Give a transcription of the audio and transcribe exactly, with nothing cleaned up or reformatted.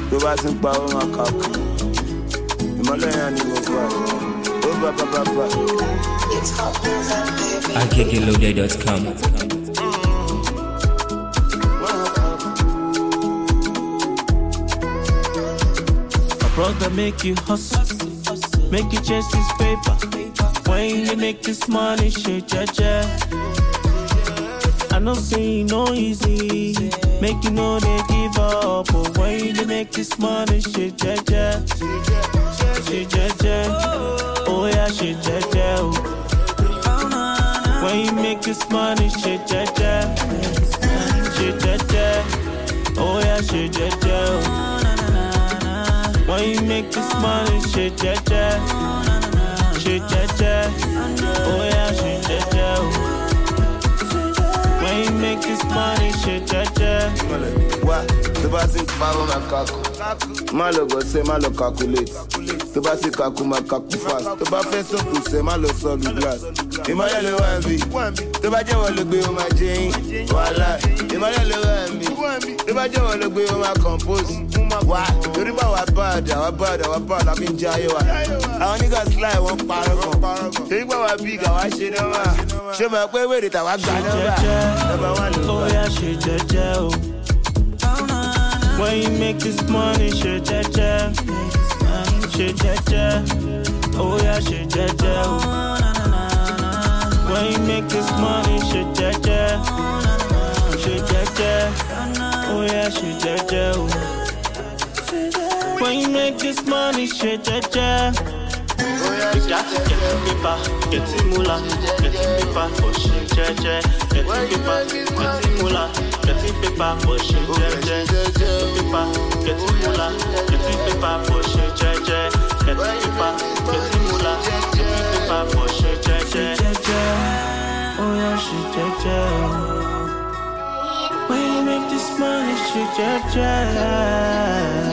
tó bá ti ń pa ó máa kàkú. Ìmọ̀lẹ́ yẹn ni mo gbà. Ó bá bá bá bá. agege loaded dot com. Brother, make you hustle, make you chase this paper. When you make this money, shit, yeah, yeah. I know say no easy, make you know they give up. But when you make this money, shit, yeah, yeah. Shit, yeah, yeah. Oh yeah, shit, yeah, yeah. When you make this money, shit, yeah, yeah. Shit, yeah, yeah. Oh yeah, shit, yeah, yeah. When you make this money, shit, yeah, yeah. Shit, yeah, yeah. Oh yeah, shit, yeah, yeah. When you make this money, shit, yeah, yeah. What? The boss is power, my kaku. Malo go say malo calculate. The boss is kaku, my kaku fast. The boss is so cool, say malo solid glass. Emmanuel one B. The boss just want to be on my Jane. Voila. Emmanuel one B. The boss just want to be on my compose. Why? The river was bad, I was bad, I was bad. I've been jaying. I only got slide one paragon. The river was big, I was shit over. Show me where where it I was gone over. Oh yeah, shit, yeah, yeah. When you make this money, shit, yeah, yeah. Shit, yeah, yeah. Oh yeah, shit, yeah, yeah. When you make this money, shit, yeah, yeah. Shit, yeah, yeah. Oh yeah, shit, yeah, yeah. When you make this money, shit, yeah, yeah. You got to get the paper, get the moolah, get the paper for shit, yeah, yeah. Get the paper, get the moolah, get the paper for shit, yeah, yeah. Get the paper, get the moolah, get the paper for shit, yeah, yeah. Get the paper, get the moolah, get the paper for shit, yeah, yeah. Oh yeah, shit, yeah, yeah. When you make this money, shit, yeah, yeah.